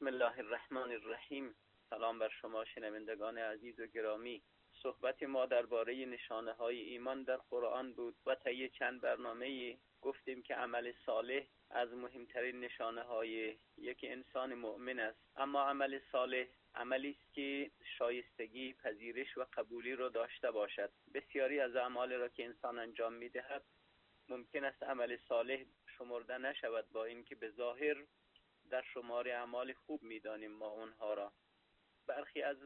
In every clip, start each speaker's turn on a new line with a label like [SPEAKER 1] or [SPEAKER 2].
[SPEAKER 1] بسم الله الرحمن الرحیم. سلام بر شما شنوندگان عزیز و گرامی. صحبت ما درباره نشانه های ایمان در قرآن بود و طی چند برنامه گفتیم که عمل صالح از مهمترین نشانه های یک انسان مؤمن است. اما عمل صالح عملی است که شایستگی پذیرش و قبولی را داشته باشد. بسیاری از اعمال را که انسان انجام می‌دهد ممکن است عمل صالح شمرده نشود، با اینکه به ظاهر در شمار اعمال خوب می‌دانیم ما اونها را. برخی از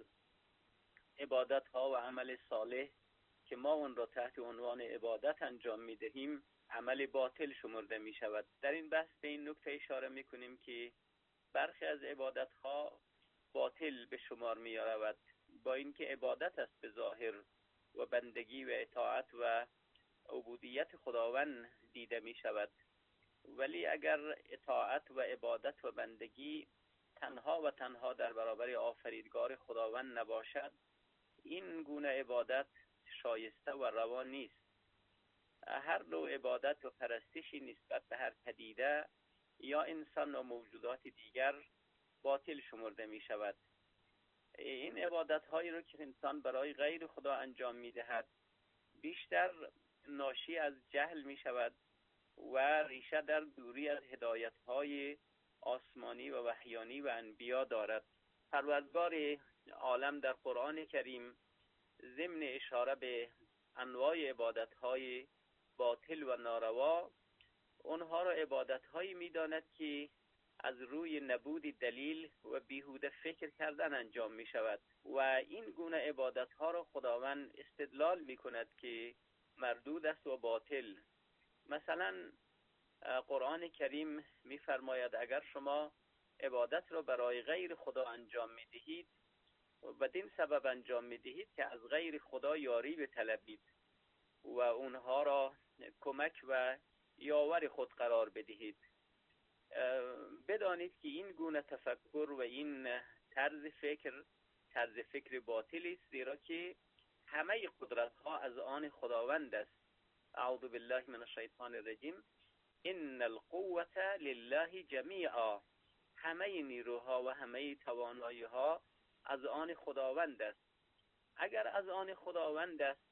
[SPEAKER 1] عبادت ها و عمل صالح که ما اون را تحت عنوان عبادت انجام می‌دهیم عمل باطل شمرده می‌شود. در این بحث به این نکته اشاره می‌کنیم که برخی از عبادت ها باطل به شمار می‌رود، با اینکه عبادت است به ظاهر و بندگی و اطاعت و عبودیت خداوند دیده می‌شود، ولی اگر اطاعت و عبادت و بندگی تنها و تنها در برابر آفریدگار خداوند نباشد، این گونه عبادت شایسته و روا نیست. هر نوع عبادت و پرستشی نسبت به هر پدیده یا انسان و موجودات دیگر باطل شمرده می شود. این عبادت هایی رو که انسان برای غیر خدا انجام می دهد بیشتر ناشی از جهل می شود و ریشه در دوری از هدایت های آسمانی و وحیانی و انبیا دارد. پروردگار عالم در قرآن کریم ضمن اشاره به انواع عبادت های باطل و ناروا اونها را عبادت هایی می داند که از روی نبود دلیل و بیهوده فکر کردن انجام می شود و این گونه عبادت ها را خداوند استدلال می کند که مردود است و باطل. مثلا قرآن کریم می فرماید اگر شما عبادت را برای غیر خدا انجام می دهید و بدین سبب انجام می دهید که از غیر خدا یاری بطلبید و اونها را کمک و یاور خود قرار بدهید، بدانید که این گونه تفکر و این طرز فکر باطلی است، زیرا که همه قدرت ها از آن خداوند است. اعوذ بالله من الشیطان الرجیم. ان القوة لله جمیعا. همه نیروها و همه توانایی ها از آن خداوند است. اگر از آن خداوند است،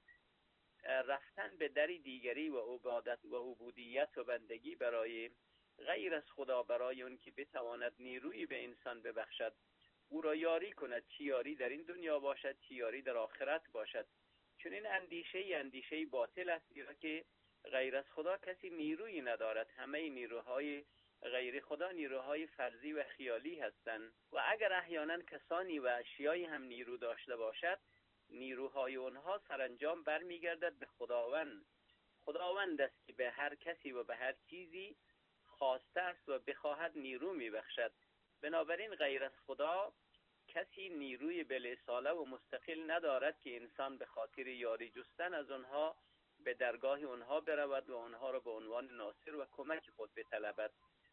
[SPEAKER 1] رفتن به دری دیگری و عبادت و عبودیت و بندگی برای غیر از خدا، برای اون که بتواند نیرویی به انسان ببخشد، او را یاری کند، چی یاری در این دنیا باشد چی یاری در آخرت باشد، چون این اندیشه باطل است، زیرا که غیر از خدا کسی نیرویی ندارد. همه نیروهای غیر خدا نیروهای فرضی و خیالی هستند و اگر احیانا کسانی و اشیایی هم نیرو داشته باشد، نیروهای اونها سرانجام برمیگردد به خداوند. خداوند است که به هر کسی و به هر چیزی خواسته است و بخواهد نیرو میبخشد. بنابراین غیر از خدا کسی نیروی بالاصاله و مستقل ندارد که انسان به خاطر یاری جستن از آنها به درگاه آنها برود و آنها را به عنوان ناصر و کمک خود بطلبد.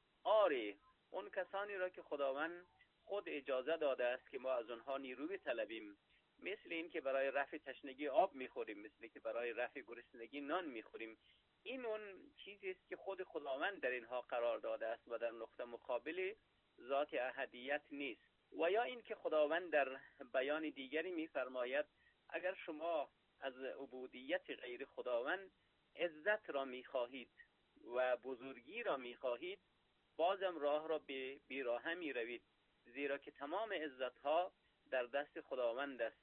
[SPEAKER 1] آری، اون کسانی را که خداوند خود اجازه داده است که ما از آنها نیرو بطلبیم، مثل این که برای رفع تشنگی آب میخوریم، مثل که برای رفع گرسنگی نان میخوریم، این اون چیزی است که خود خداوند در اینها قرار داده است و در نقطه مقابل ذات احدیت نیست. و یا این که خداوند در بیان دیگری میفرماید اگر شما از عبودیت غیر خداوند عزت را میخواهید و بزرگی را میخواهید، بازم راه را به بیراهه میروید، زیرا که تمام عزت ها در دست خداوند است.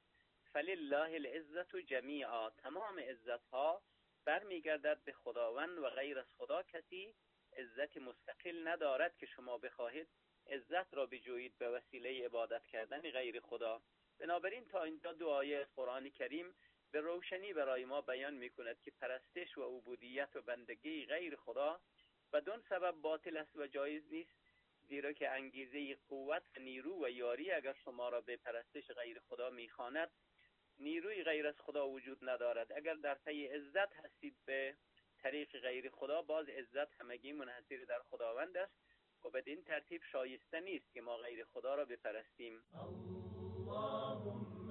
[SPEAKER 1] فلله العزت جمیعا. تمام عزت ها برمیگردد به خداوند و غیر از خدا کسی عزت مستقل ندارد که شما بخواهید عزت را بجویید به وسیله عبادت کردن غیر خدا. بنابراین تا اینجا دو آیه از قرآن کریم به روشنی برای ما بیان میکند که پرستش و عبودیت و بندگی غیر خدا بدون سبب باطل است و جایز نیست، زیرا که انگیزه قوت و نیرو و یاری اگر شما را به پرستش غیر خدا میخواند، نیروی غیر از خدا وجود ندارد. اگر در پی عزت هستید به طریق غیر خدا، باز عزت همگی منحصر در خداوند است و بدین ترتیب شایسته نیست که ما غیر خدا را بپرستیم.
[SPEAKER 2] اللهم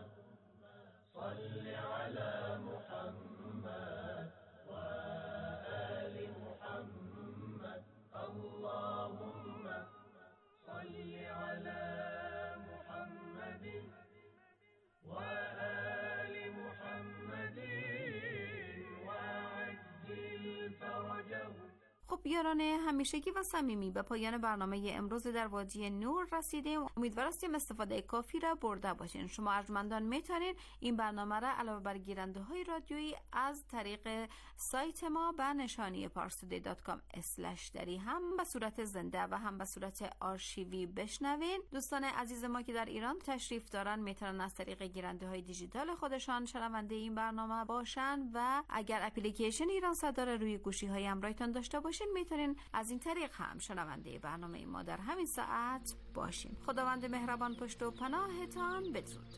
[SPEAKER 2] صل علی محمد و آل محمد. اللهم صل علی
[SPEAKER 3] خب یاران همیشگی و صمیمی، به پایان برنامه امروز در وادی نور رسیدیم. امیدوار هستیم استفاده کافی را برده باشین. شما ارجمندان میتونین این برنامه را علاوه بر گیرنده های رادیویی از طریق سایت ما به نشانی parstoday.com/dari هم به صورت زنده و هم به صورت آرشیوی بشنوین. دوستان عزیز ما که در ایران تشریف دارن میتونن از طریق گیرنده های دیجیتال خودشان شنونده این برنامه باشن و اگر اپلیکیشن ایران صدا روی گوشی های همراهتان داشته باشین میتونین از این طریق هم شنونده برنامه ما در همین ساعت باشین. خداوند مهربان پشت و پناهتان بدرود.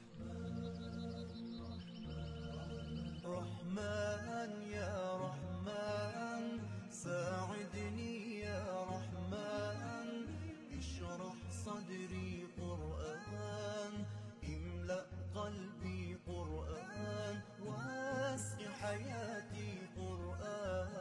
[SPEAKER 2] رحمن یا رحمن ساعدني يا رحمن اشرح صدري قرآن املأ قلبي قرآن واسع حياتي قرآن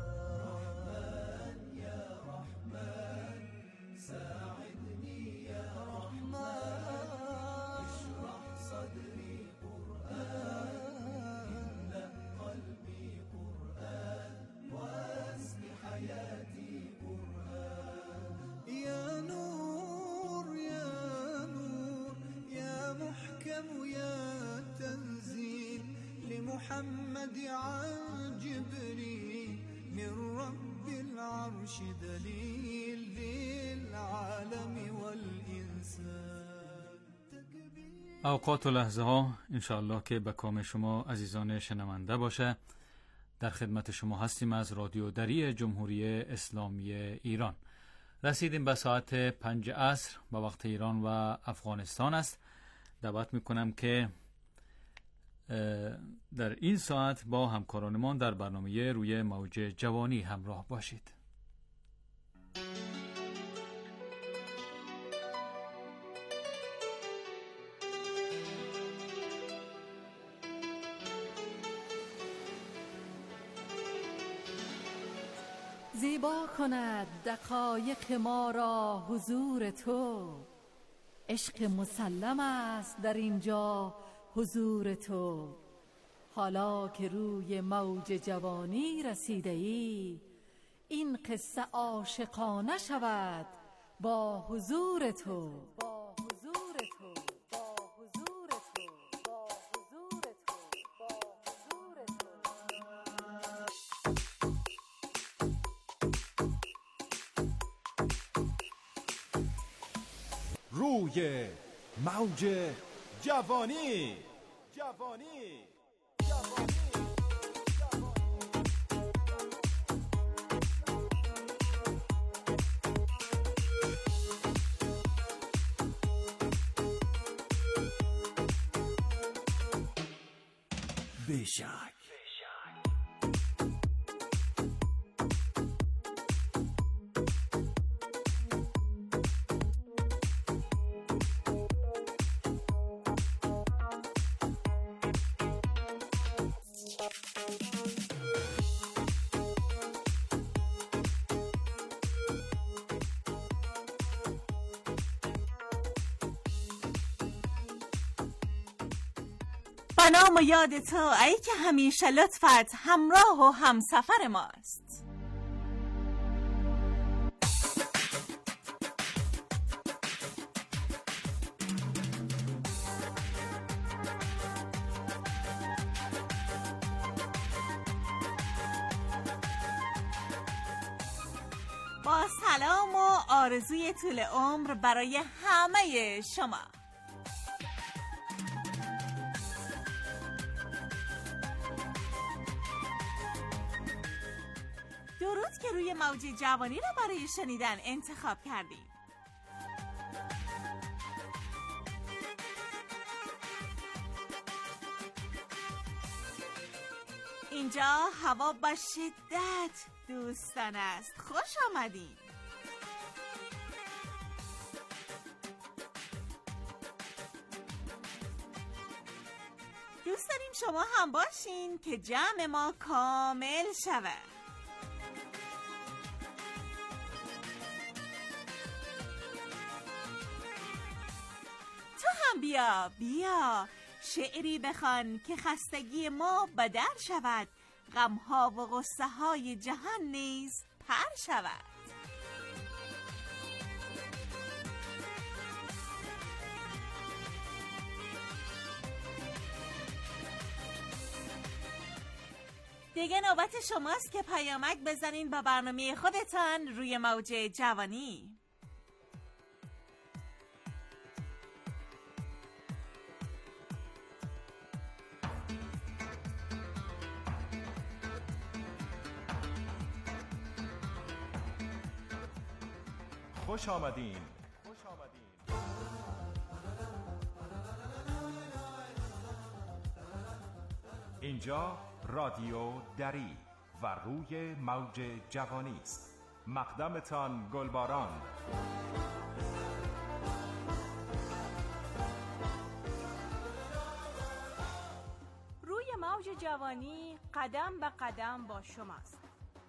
[SPEAKER 2] رحمن يا رحمن ساعدني يا رحمن اشرح صدري قرآن املأ قلبي قرآن واسع حياتي قرآن يا نور يا نور يا محكم يا تنزيل لمحمد عن جبريل من رب العرش دليل للعالم والإنسان.
[SPEAKER 4] اوقات و لحظه ها انشاءالله که به کام شما عزیزان شنونده باشه. در خدمت شما هستیم از رادیو دری جمهوری اسلامی ایران. رسیدیم به ساعت 5 عصر به وقت ایران و افغانستان است. دعوت میکنم که در این ساعت با همکارانمان در برنامه روی موج جوانی همراه باشید.
[SPEAKER 5] زیبا کند دقایق ما را حضور تو، عشق مسلم است در اینجا حضور تو. حالا که روی موج جوانی رسیده ای، این قصه عاشقانه شود با حضور تو.
[SPEAKER 6] روی موج جوانی. بشک
[SPEAKER 7] به نام و یاد تو ای که همیشه لطفت همراه و همسفر ماست. با سلام و آرزوی طول عمر برای همه شما. درود که روی موج جوانی را برای شنیدن انتخاب کردیم. اینجا هوا با شدت دوستان است. خوش آمدید. دوست داریم شما هم باشین که جمع ما کامل شود. بیا شعری بخوان که خستگی ما بدل شود، غمها و غصه های جهان نیز تر شود. دیگه نوبت شماست که پیامک بزنین با برنامه خودتان روی موج جوانی.
[SPEAKER 6] خوش آمدین. اینجا رادیو دری و روی موج جوانی است. مقدمتان گلباران.
[SPEAKER 8] روی موج جوانی قدم به قدم با شماست.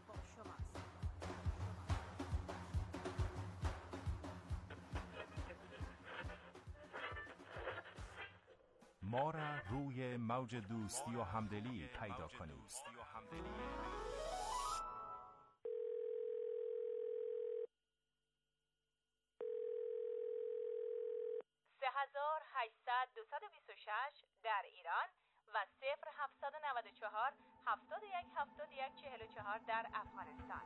[SPEAKER 6] ما را روی موج دوستی و همدلی پیدا کنید.
[SPEAKER 8] 3800-226 در ایران و 0794-7171-44 در افغانستان.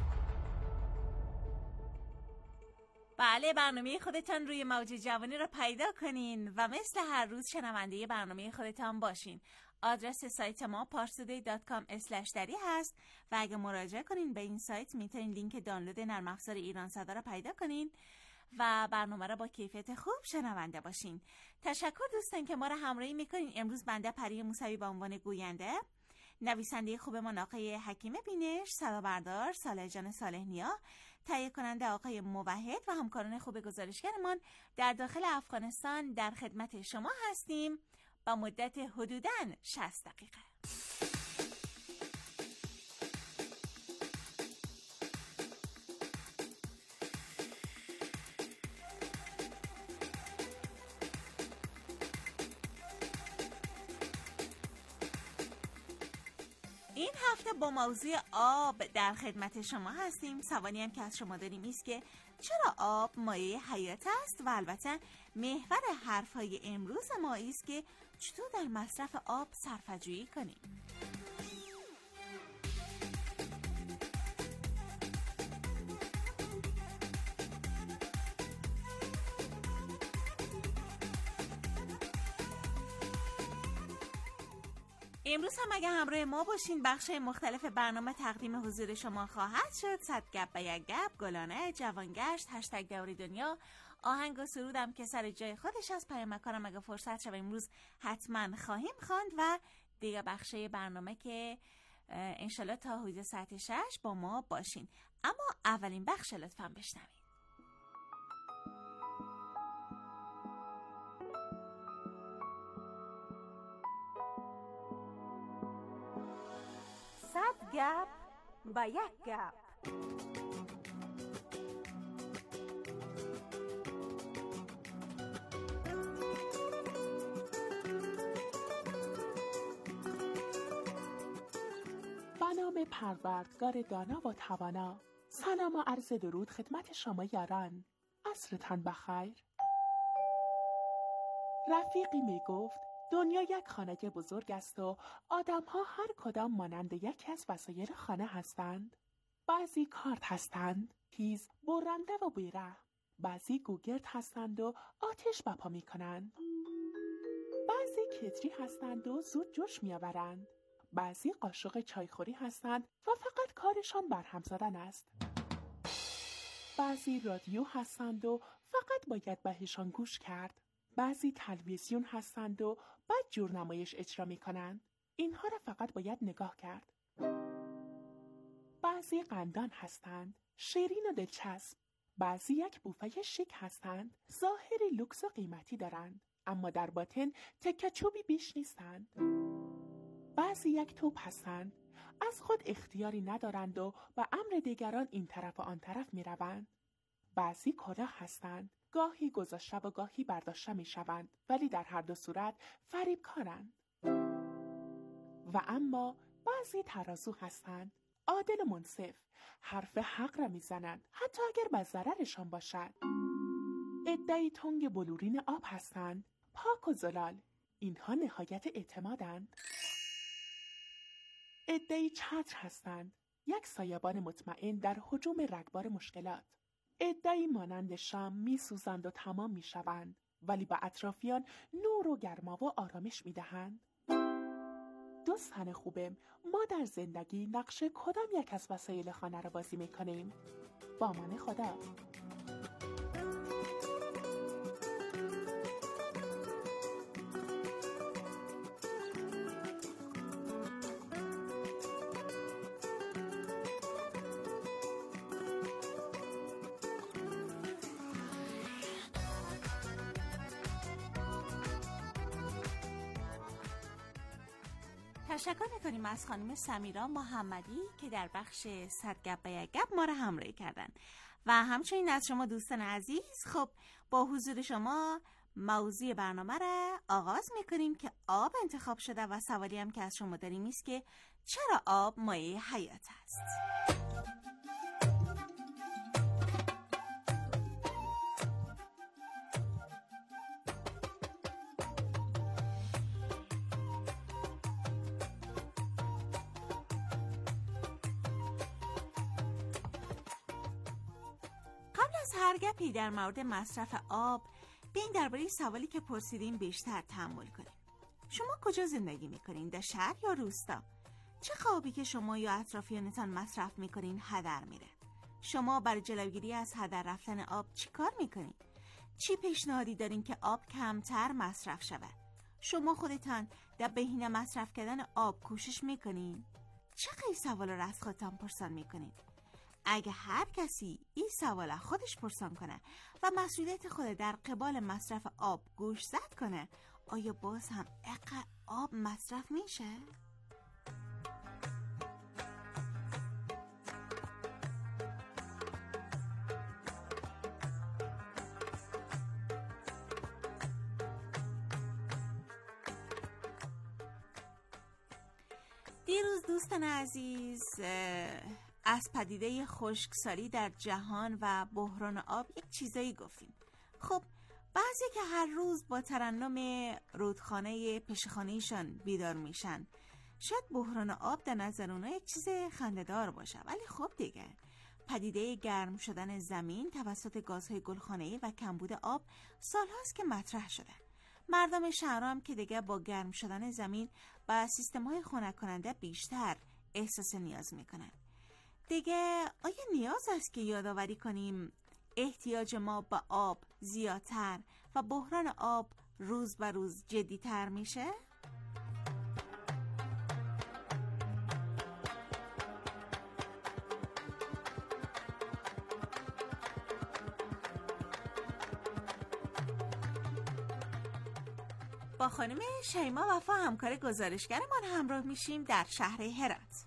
[SPEAKER 7] بله، برنامه خودتان روی موج جوانی را پیدا کنین و مثل هر روز شنونده برنامه خودتان باشین. آدرس سایت ما parstoday.com/dari هست و اگه مراجعه کنین به این سایت میتونین لینک دانلود نرم افزار ایران صدا را پیدا کنین و برنامه را با کیفیت خوب شنونده باشین. تشکر دوستان که ما را همراهی میکنین. امروز بنده پری موسوی به عنوان گوینده، نویسنده خوبمان آقای حکیم بینش، صدابردار صالح جان صالح نیا، تهیه کننده آقای موحد و همکاران خوب گزارشگرمان در داخل افغانستان در خدمت شما هستیم با مدت حدوداً 60 دقیقه. این هفته با موضوع آب در خدمت شما هستیم. سوالی هم که از شما داریم ایست که چرا آب مایه حیات است و البته محور حرفهای امروز ما ایست که چطور در مصرف آب صرفه‌جویی کنیم. امروز هم اگه همراه ما باشین بخش مختلف برنامه تقدیم حضور شما خواهد شد. صد گپ به یک گپ، گلانه، جوانگشت، هشتگ دوری دنیا، آهنگ و سرودم که سر جای خودش از پیامکارم اگه فرصت شد امروز حتما خواهیم خواند و دیگه بخش برنامه که انشالله تا حدود ساعت 6 با ما باشین. اما اولین بخش لطفا بشنوید.
[SPEAKER 8] صد گپ با یک گپ.
[SPEAKER 9] به نام پروردگار دانا و توانا. سلام و عرض درود خدمت شما یاران. عصرتان بخیر. رفیقی می گفت دنیا یک خانه بزرگ است و آدم‌ها هر کدام مانند یکی از وسایل خانه هستند. بعضی کارد هستند، تیز، برنده و بی‌رحم. بعضی گوگرد هستند و آتش بپا می‌کنند. بعضی کتری هستند و زود جوش می‌آورند. بعضی قاشق چایخوری هستند و فقط کارشان برهم زدن است. بعضی رادیو هستند و فقط باید بهشان گوش کرد. بعضی تلویزیون هستند و بعد جور نمایش اجرا می کنند. اینها را فقط باید نگاه کرد. بعضی قندان هستند، شیرین و دلچسب. بعضی یک بوفه شیک هستند، ظاهری لوکس و قیمتی دارند، اما در باطن تکه چوبی بیش نیستند. بعضی یک توپ هستند، از خود اختیاری ندارند و به امر دیگران این طرف و آن طرف می روند. بعضی کلاه هستند، گاهی گذاشته و گاهی برداشته می شوند، ولی در هر دو صورت فریبکارند. و اما بعضی ترازو هستند، عادل و منصف، حرف حق را میزنند حتی اگر به ضررشان باشد. عده‌ای تنگ بلورین آب هستند، پاک و زلال. اینها نهایت اعتمادند. عده‌ای چتر هستند، یک سایبان مطمئن در هجوم رگبار مشکلات. عده‌ای مانند شام میسوزند و تمام میشوند، ولی به اطرافیان نور و گرما و آرامش میدهند. دوستان خوبم، ما در زندگی نقش کدام یک از وسایل خانه را بازی میکنیم؟ با امان خدا.
[SPEAKER 7] تشکر میکنیم از خانم سمیرا محمدی که در بخش 100 گپ و یک گپ ما را همراهی کردن و همچنین از شما دوستان عزیز. خب با حضور شما موضوع برنامه را آغاز میکنیم که آب انتخاب شده و سوالی هم که از شما داریم است که چرا آب مایه حیات است؟ از هر گپی در مورد مصرف آب بیاین درباره سوالی که پرسیدیم بیشتر تأمل کنیم. شما کجا زندگی میکنین؟ در شهر یا روستا؟ چه آبی که شما یا اطرافیانتان مصرف میکنین هدر میره؟ شما برای جلوگیری از هدر رفتن آب چی کار میکنین؟ چی پیشنهادی دارین که آب کمتر مصرف شود؟ شما خودتان در بهینه مصرف کردن آب کوشش میکنین؟ چه قیل سوالا را از خودتان پرسان میکنین؟ اگه هر کسی این سوال خودش پرسان کنه و مسئولیت خود در قبال مصرف آب گوش زد کنه، آیا باز هم اینقدر آب مصرف میشه؟ دیروز دوستان عزیز از پدیده خشکسالی در جهان و بحران آب یک چیزایی گفتیم. خب بعضی که هر روز با ترنم رودخانه پیشخانه‌شان بیدار میشن، شاید بحران آب در نظر اونها یک چیز خنده‌دار باشه، ولی خب دیگه پدیده گرم شدن زمین توسط گازهای گلخانه‌ای و کمبود آب سالهاست که مطرح شده. مردم شهر هم که دیگه با گرم شدن زمین و سیستم‌های خنک کننده بیشتر احساس نیاز میکنن. دیگه آیا نیاز است که یادآوری کنیم احتیاج ما به آب زیادتر و بحران آب روز به روز جدی‌تر میشه؟ با خانم شیما وفا همکار گزارشگرمان همراه میشیم در شهر هرات.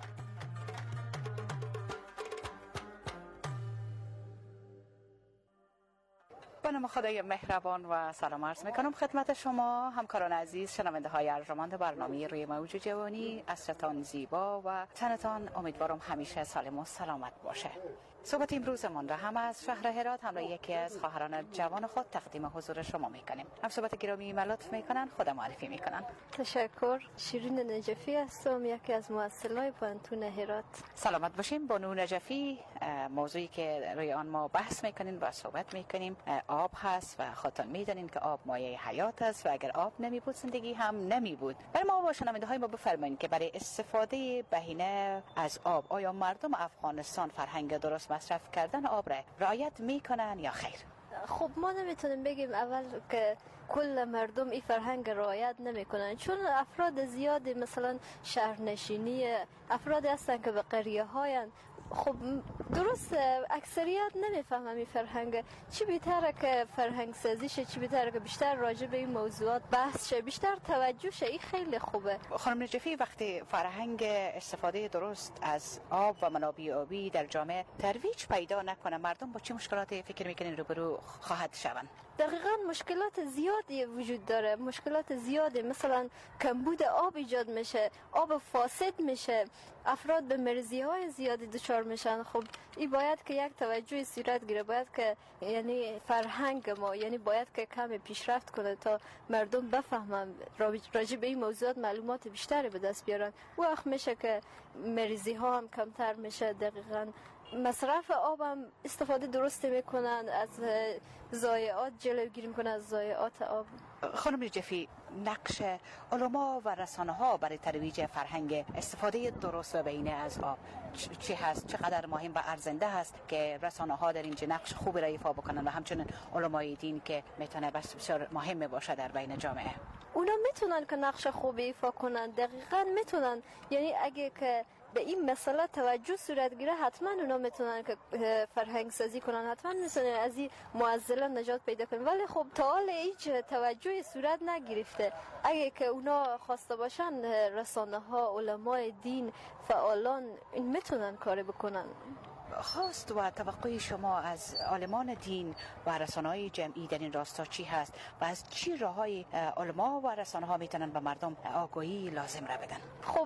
[SPEAKER 10] به نام خدای مهربان و سلام عرض میکنم خدمت شما همکاران عزیز، شنونده های ارجمند برنامه روی موج جوانی. عصرتان زیبا و تنتان امیدوارم همیشه سالم و سلامت باشه. صحبت امروزمان را هم از شهر هرات همراه یکی از خواهران جوان خود تقدیم حضور شما میکنیم. هم صحبت گرامی لطف میکنن، خود معرفی میکنن.
[SPEAKER 11] تشکر. شیرین نجفی هستم، یکی از مؤسسای پانتون هرات.
[SPEAKER 10] سلامت باشیم. بانو نجفی، موضوعی که روی آن ما بحث میکنیم و صحبت میکنیم آب هست و خودتان میدانین که آب مایه حیات است و اگر آب نمی بود زندگی هم نمی بود. برای ما و شنونده های ما بفرمایید که برای استفاده بهینه از آب آیا مردم افغانستان فرهنگ درست مصرف کردن آب را رعایت میکنن یا خیر؟
[SPEAKER 11] خب ما نمیتونیم بگیم اول که کل مردم این فرهنگ رعایت نمیکنن، چون افراد زیادی مثلا شهرنشینی افرادی هستن که به قریه هاین. خب درست اکثریت نمیفهمم این فرهنگ. چی بیتره که فرهنگ سازی شه، چی بیتره که بیشتر راجع به این موضوعات بحث شه، بیشتر توجه شه. این خیلی خوبه.
[SPEAKER 10] خانم نجفی، وقتی فرهنگ استفاده درست از آب و منابع آبی در جامعه ترویج پیدا نکنه، مردم با چه مشکلاتی فکر میکنین روبرو خواهد شوند؟
[SPEAKER 11] دقیقاً مشکلات زیادی وجود داره. مشکلات زیادی، مثلا کمبود آب ایجاد میشه، آب فاسد میشه، افراد به مریضی های زیادی دچار میشن. خب این باید که یک توجه صورت گیره، باید که یعنی فرهنگ ما یعنی باید که کم پیشرفت کنه تا مردم بفهمن راجع به این موضوعات معلومات بیشتری به دست بیارن. وقت میشه که مریضی ها هم کمتر میشه. دقیقاً مصرف آب هم استفاده درستی میکنن، از ضایعات جلوگیری میکنن، از ضایعات آب.
[SPEAKER 10] خانم نجفی، نقش علما و رسانه ها برای ترویج فرهنگ استفاده درست و بهینه از آب چی هست؟ چقدر مهم و ارزنده هست که رسانه ها در اینجا نقش خوبی را ایفا بکنن و همچنین علمای دین که میتونه بسیار مهم باشه در بین جامعه؟
[SPEAKER 11] اونا میتونن که نقش خوبی ایفا کنن، دقیقاً میتونن. یعنی اگه که به این مسئله توجه صورت گیره، حتما اونا میتونن که فرهنگ سازی کنن، حتما میتونن از این معضله نجات پیدا کنن. ولی خب تا حال هیچ توجه صورت نگرفته. اگه که اونا خواسته باشن، رسانه ها، علمای دین، فعالان، این میتونن کاری بکنن.
[SPEAKER 10] خواست و توقع شما از عالمان دین و رسانه‌های جمعی در این راستا چی هست و از چی راه‌های علما و رسانه‌ها میتونن به مردم آگاهی لازم را بدن؟
[SPEAKER 11] خب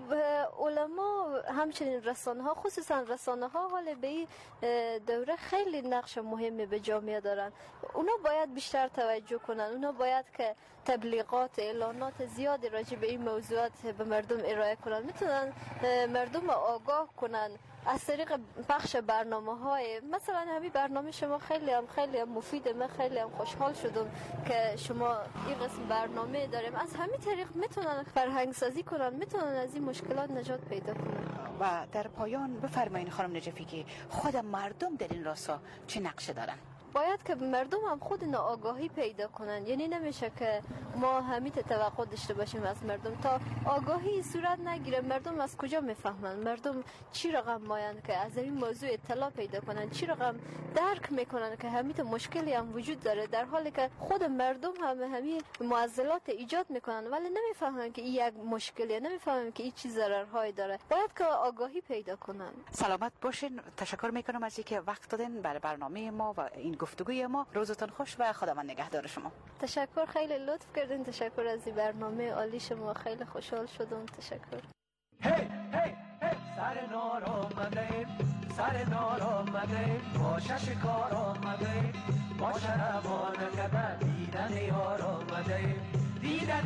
[SPEAKER 11] علما همچنین رسانه‌ها، خصوصا رسانه‌ها، حال به این دوره خیلی نقش مهمی به جامعه دارن. اونا باید بیشتر توجه کنن. اونا باید که تبلیغات، اعلانات زیادی راجع به این موضوعات به مردم ارائه کنن. میتونن مردم آگاه کنن از طریق پخش برنامه‌های، مثلا همین برنامه شما خیلی هم مفیده. من خیلی هم خوشحال شدم که شما این قسم برنامه داریم. از همین طریق میتونن فرهنگ سازی کنن، میتونن از این مشکلات نجات پیدا کنن.
[SPEAKER 10] و در پایان بفرمایید خانم نجفی که خود مردم در این راستا چه نقشه دارن؟
[SPEAKER 11] باید که مردم هم خود آگاهی پیدا کنن. یعنی نمیشه که ما همین توقع داشته باشیم از مردم تا آگاهی صورت نگیره. مردم از کجا میفهمن؟ مردم چی رقم ماین که از این موضوع اطلاع پیدا کنن؟ چی رقم درک میکنن که همین مشکلی هم وجود داره، در حالی که خود مردم هم همین معضلات ایجاد میکنن ولی نمیفهمن که این یک مشکلیه، نمیفهمن که این چی ضررهایی داره. باید که آگاهی پیدا کنن.
[SPEAKER 10] سلامت باشین. تشکر میکنم از اینکه وقت دادین برای برنامه ما و این گفتگوی ما. روزتون خوش و خداوند نگهدار شما.
[SPEAKER 11] تشکر، خیلی لطف کردین. تشکر از این برنامه عالی شما. خیلی خوشحال شدم. تشکر.
[SPEAKER 2] هی هی هی سر نار آمده، سر نار آمده، باشه شکار آمده، باشه روانه کده، دیدن یار آمده، دیدن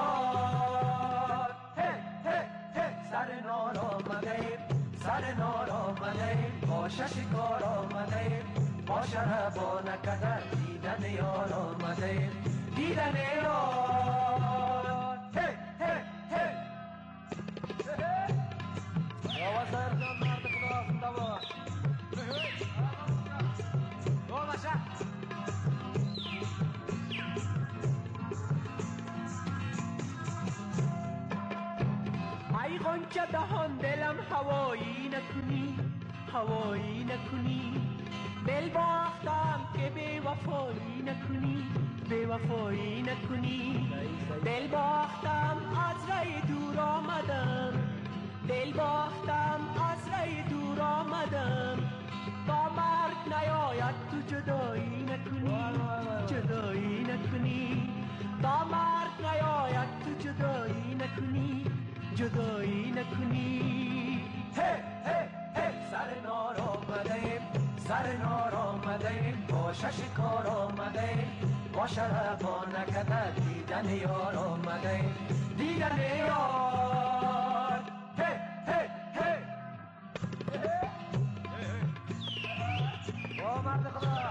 [SPEAKER 2] یار. هی هی هی سر نار آمده، سر نار آمده، باشه شکار آمده، باشه روانه کده، دیدن یار آمده، دیدن یار. هی هی هی آواز دارم مرد خدا زنده باش. ای غنچه دهان دلم هوایی نکنی، هوایی نکنی، دل باختم که بی وفایی نکنی، بی وفایی نکنی، دل باختم از رای دور آمدم، دل باختم از رای دور آمدم، تا مرگ نیاید تو جدایی نکنی، جدایی نکنی، تا مرگ نیاید تو جدایی نکنی، جدایی نکنی. هی هی هی سر نار آمده، سر نار آمده، باشه شکار آمده، باشه روانه کده، دیدن یار آمده، دیدن یار. هی هی هی او مرد خدا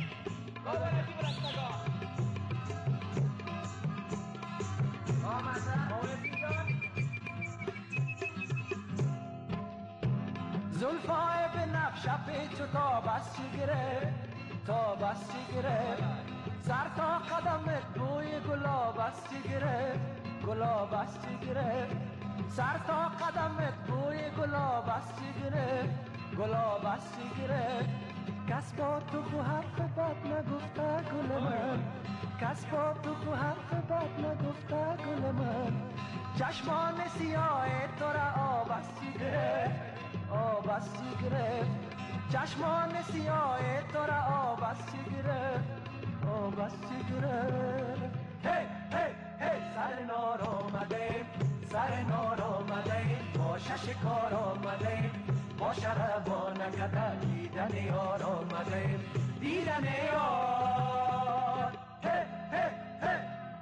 [SPEAKER 2] زلفای به نقش پیچ تا بس گره، تا بس گره، سر تا قدمت بوی گلاب است گره، گلاب است گره، سر تا قدمت بوی گلاب است گره، گلاب است گره. کس با تو خو حرف بد نگفته گل من، کس با تو خو حرف بد نگفته گل من، چشمان سیاه تو را آب است گره، آب است گرفت، چشمان سیاه تو را آب است گرفت، آب است گرفت. هی هی هی سر نار آمده، سر نار آمده با ششکار آمده با شربا نکده دیدن یار آمده دیدن یار هی هی هی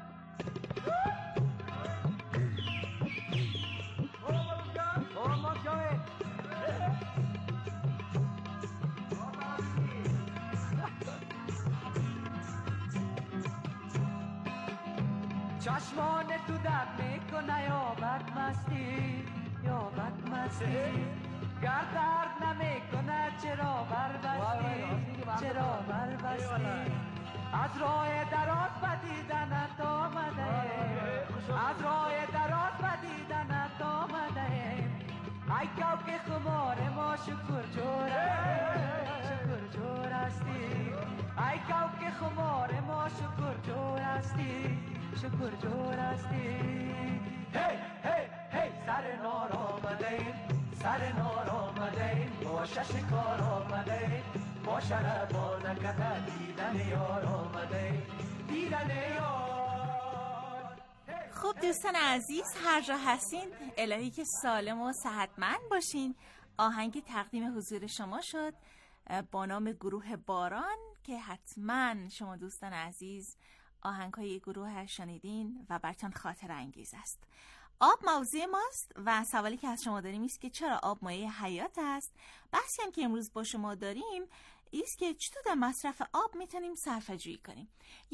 [SPEAKER 2] چشمان تو درد میکنه یا بدمستی یا بدمستی گر درد نمیکنه چرا بربستی چرا بربستی از راه دراز بدیدنت آمده از راه دراز بدیدنت آمده ای که خمار ما شکر جور شکر جور هستی ای که خمار ما شکر جور هستی شکر جور هستی هی هی هی سر نار آمده سر نار آمده با ششکار آمده با شربا نکده دیدن یار آمده دیدن یار.
[SPEAKER 7] خب دوستان عزیز هر جا هستین الهی که سالم و صحتمند باشین. آهنگ تقدیم حضور شما شد با نام گروه باران که حتما شما دوستان عزیز آهنگ‌های گروه شنیدین و براتون خاطره انگیز است. آب موضوع ماست و سوالی که از شما داریم است که چرا آب مایه حیات است. بحثی هم که امروز با شما داریم است که چطور در مصرف آب میتونیم صرفه‌جویی کنیم.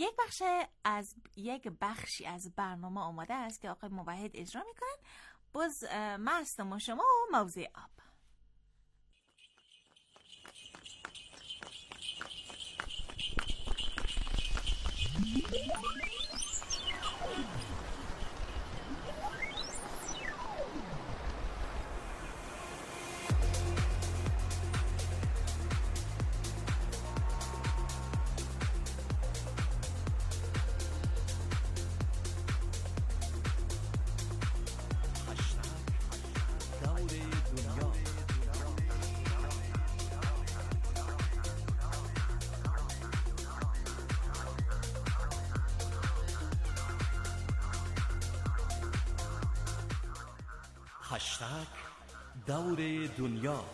[SPEAKER 7] یک بخشی از برنامه آماده است که آقای موحد اجرا میکنن. باز من هستم و شما و موضوع آب.
[SPEAKER 12] هشتگ دور دنیا.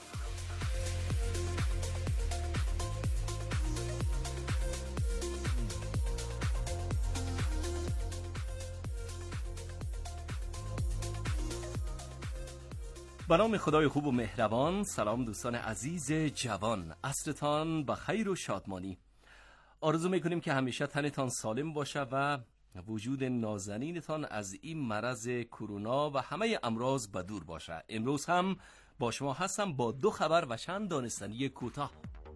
[SPEAKER 12] به نام خدای خوب و مهربان. سلام دوستان عزیز جوان، عصرتان با خیر و شادمانی. آرزو میکنیم که همیشه تنتان سالم باشه و وجود نازنینتان از این مرض کرونا و همه امراض به دور باشه. امروز هم با شما هستم با 2 خبر و چند دانستنی کوتاه.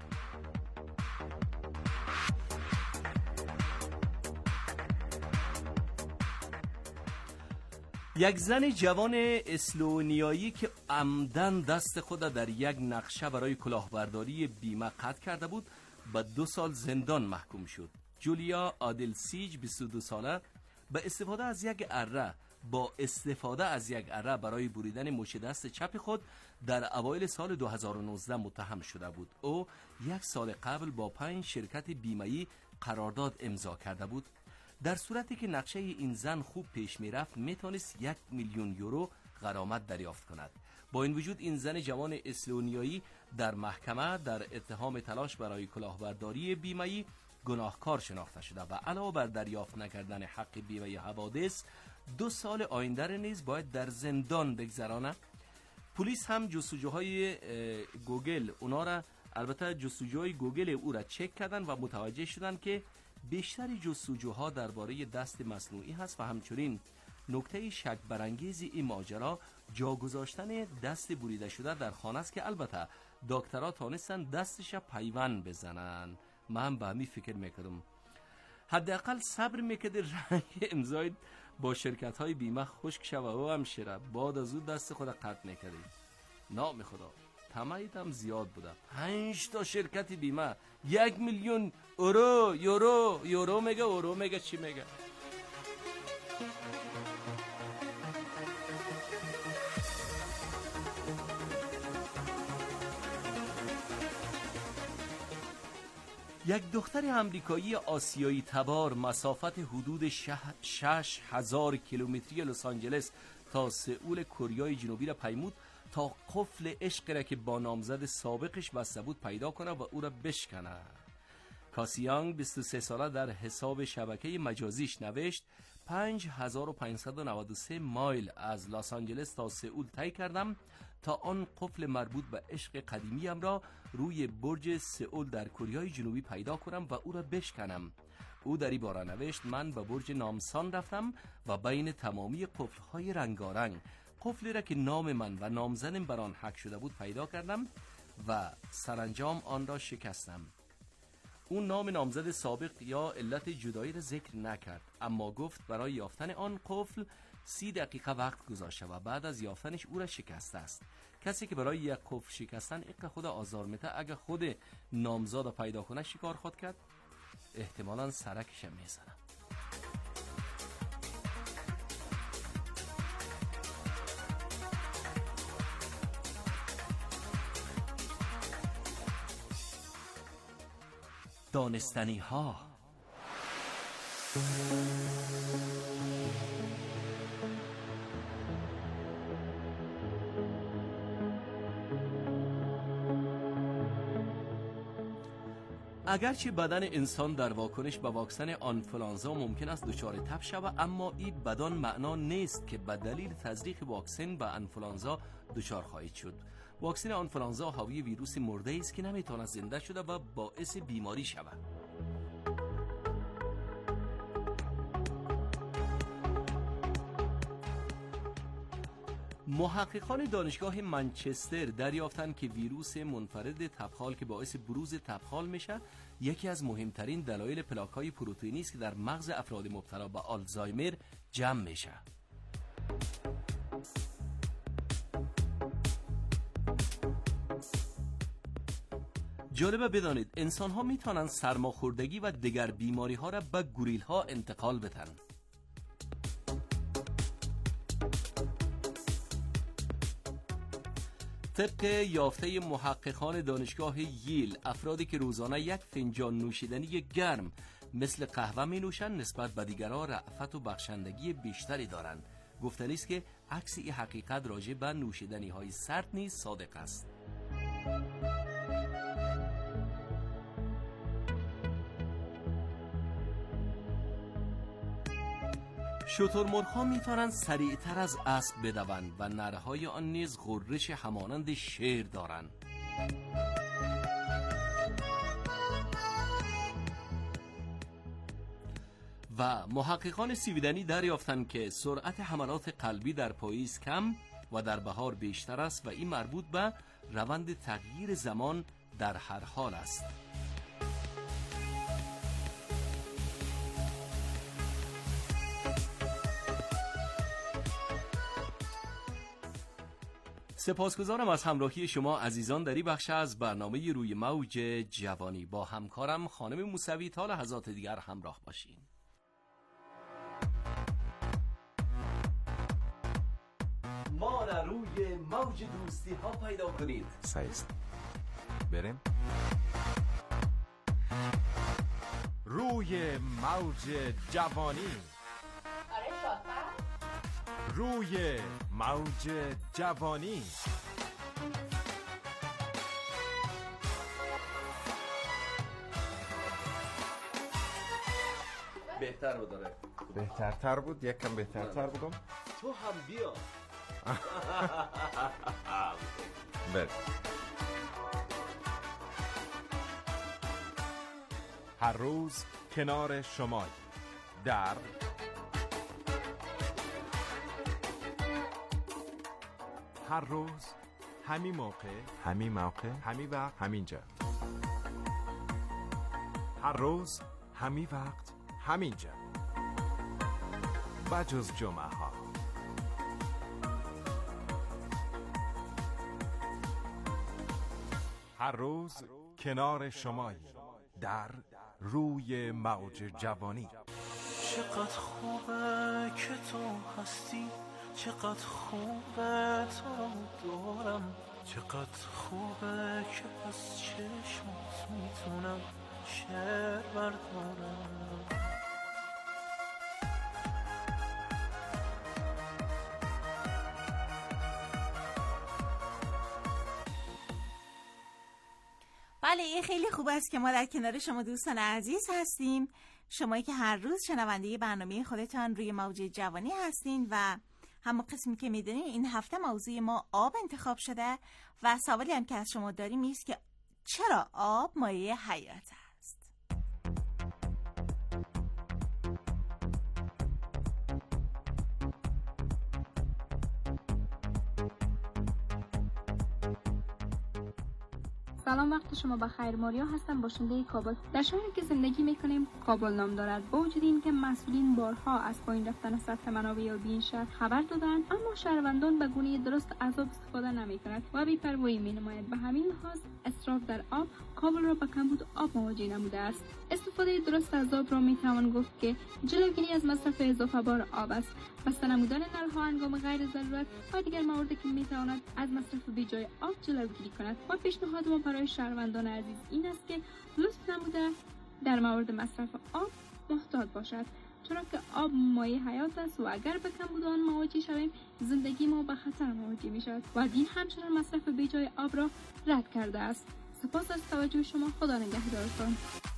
[SPEAKER 12] یک زن جوان اسلونیایی که عمدن دست خود در یک نقشه برای کلاهبرداری بیمه قطع کرده بود به 2 سال زندان محکوم شد. جولیا آدلسیج 22 ساله با استفاده از یک اره برای بریدن مچ دست چپ خود در اوایل سال 2019 متهم شده بود. او 1 سال قبل با 5 شرکت بیمه‌ای قرارداد امضا کرده بود. در صورتی که نقشه این زن خوب پیش میرفت میتونست 1 میلیون یورو غرامت دریافت کند. با این وجود این زن جوان اسلونیایی در محکمه در اتهام تلاش برای کلاهبرداری بیمه‌ای گناهکار شناخته شده و علاوه بر دریافت نکردن حق بیمه حوادث 2 سال آینده را نیز باید در زندان بگذرانه. پلیس هم جستجوهای گوگل او را چک کردن و متوجه شدن که بیشتر جستجوها درباره دست مصنوعی هست و همچنین نکته شک برانگیز این ماجرا جا گذاشتن دست بریده شده در خانه است که البته دکترها تانستن دستش پیوند بزنن. من به همین فکر میکردم حداقل صبر میکرد رنگ امضای با شرکت های بیمه خشک شوه و همشیره بعد از اون دست خود قطع میکردی. نام خدا طمعیت هم زیاد بوده. 5 تا شرکت بیمه 1 میلیون یورو میگه چی میگه. یک دختر آمریکایی آسیایی تبار مسافت حدود 6000 کیلومتری لس آنجلس تا سئول کره جنوبی را پیمود تا قفل عشق را که با نامزد سابقش بسته بود پیدا کنه و او را بشکنه. کاسی یانگ 23 ساله در حساب شبکه مجازیش نوشت 5593 مایل از لس آنجلس تا سئول طی کردم تا آن قفل مربوط به عشق قدیمیم را روی برج سئول در کره جنوبی پیدا کنم و او را بشکنم. او در این باره نوشت من به برج نامسان رفتم و بین تمامی قفل‌های رنگارنگ قفلی را که نام من و نامزدم بر آن حک شده بود پیدا کردم و سرانجام آن را شکستم. اون نام نامزد سابق یا علت جدایی را ذکر نکرد، اما گفت برای یافتن آن قفل 30 دقیقه وقت گذاشته و بعد از یافتنش او را شکسته است. کسی که برای یک قفل شکستن عقل خود آزار میده، اگه خود نامزد پیدا کنه شکار خود کرد احتمالاً سرکش میزنه. دانستنی ها. اگرچه بدن انسان در واکنش به واکسن آنفولانزا ممکن است دچار تب شود، اما این بدان معنا نیست که به دلیل تزریق واکسن به آنفولانزا دچار خواهید شد. واکسن آنفولانزا حاوی ویروس مرده است که نمیتواند زنده شده و باعث بیماری شود. محققان دانشگاه منچستر دریافتند که ویروس منفرد تبخال که باعث بروز تبخال میشه یکی از مهمترین دلایل پلاک‌های پروتئینی است که در مغز افراد مبتلا به آلزایمر جمع میشه. جالبه بدانید انسان ها میتونن سرماخوردگی و دیگر بیماری ها را به گوریل ها انتقال بدن. طبق یافته محققان دانشگاه ییل، افرادی که روزانه یک فنجان نوشیدنی گرم مثل قهوه می نوشن نسبت به دیگران رأفت و بخشندگی بیشتری دارند. گفتنی است که عکس این حقیقت راجع به نوشیدنی های سرد نیز صادق است. شترمرغ‌ها می‌توانند سریعتر از اسب بدوند و نرهای آن نیز غرش همانند شیر دارند. و محققان سیبیدنی دریافتند که سرعت حملات قلبی در پاییز کم و در بهار بیشتر است و این مربوط به روند تغییر زمان در هر حال است. سپاسگزارم از همراهی شما عزیزان در این بخش از برنامه روی موج جوانی. با همکارم خانم موسوی تا لحظات دیگر همراه باشین. ما را روی موج دوستی ها پیدا کنید.
[SPEAKER 6] سایست بریم روی موج جوانی.
[SPEAKER 8] آره شاطر.
[SPEAKER 6] روی موج جوانی.
[SPEAKER 12] بهتر بود داره.
[SPEAKER 6] بهترتر بود، یک کم بهترتر بودم.
[SPEAKER 12] تو هم بیا.
[SPEAKER 6] بله. هر روز کنار شما در هر روز همین موقع همین وقت همینجا. هر روز همین وقت همینجا بجز جمعه ها. هر روز کنار شمایی در روی موج جوانی.
[SPEAKER 13] چقدر خوبه که تو هستی، چقدر خوبه تو دارم، چقدر خوبه که از چشمات میتونم شعر بردارم.
[SPEAKER 7] بله، این خیلی خوب است که ما در کنار شما دوستان عزیز هستیم. شمایی که هر روز شنونده برنامه خودتان روی موج جوانی هستین و همون قسمی که میدونین این هفته موضوع ما آب انتخاب شده و سوالی هم که از شما داریم ایست که چرا آب مایه حیات است؟
[SPEAKER 14] سلام، وقت شما بخیر. ماریا هستم، باشنده کابل. در شهری که زندگی میکنیم کابل نام دارد. با وجود این که مسئولین بارها از پایین رفتن سطح منابع آبی این شهر خبر دادند، اما شهروندان به گونه درست از آب استفاده نمیکنند و بی‌پروایی مینمایند. به همین لحاظ اسراف در آب کابل را به کمبود آب مواجه نموده است. استفاده درست از آب را میتوان گفت که جلوگیری از مصرف اضافه بار آب است. بسته نمودن نل‌ها هنگام غیر ضرورت و دیگر مواردی که میتواند از مصرف بیجای آب جلوگیری کند. و پیشنهاد ما برای شهروندان عزیز این است که لطف نموده در مورد مصرف آب محتاط باشد، چرا که آب مایه حیات است و اگر به کمبود آن مواجه شویم زندگی ما به خطر مواجه می شود و دین همچنان مصرف بیجای آب را رد کرده است. سپاس از توجه شما. خدا نگهدارتان.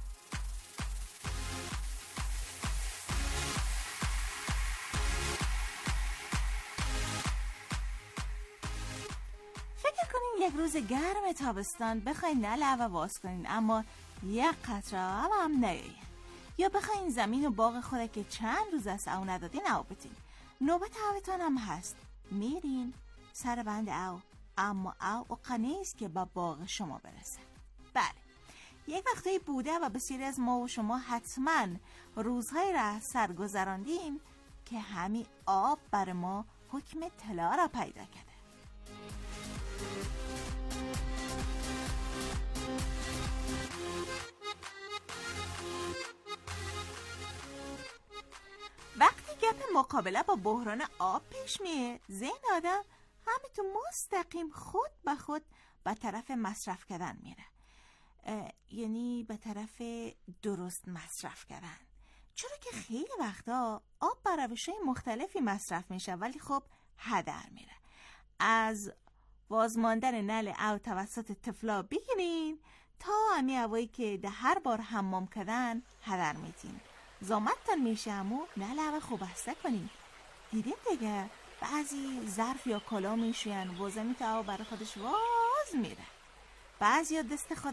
[SPEAKER 7] یک روز گرم تابستان بخواین نل هوا باز کنین اما یک قطره آب هم نیاید، یا بخواین زمین و باغ خود که چند روز است او ندادین او بتین، نوبت اوتان هم هست میرین سر بند او، اما او قنیست که با باغ شما برسه. بله، یک وقتی بوده و بسیاری از ما و شما حتما روزهایی را سرگذراندیم که همین آب بر ما حکم طلا را پیدا کرده. وقتی گپ مقابله با بحران آب پیش میه، ذهن آدم همینطور مستقیم خود به خود به طرف مصرف کردن میره، یعنی به طرف درست مصرف کردن، چرا که خیلی وقتا آب به روش‌های مختلفی مصرف میشه ولی خب هدر میره. از بازماندن نل او توسط طفلا بگیرین تا همی هوایی که ده هر بار حمام کردن هدر میتین، زامتتان میشه همو نل او خوب بسته کنین. دیدیم دیگه بعضی ظرف یا کلا میشوین و زمین که او برای خودش واز میره، بعضی ها دست خود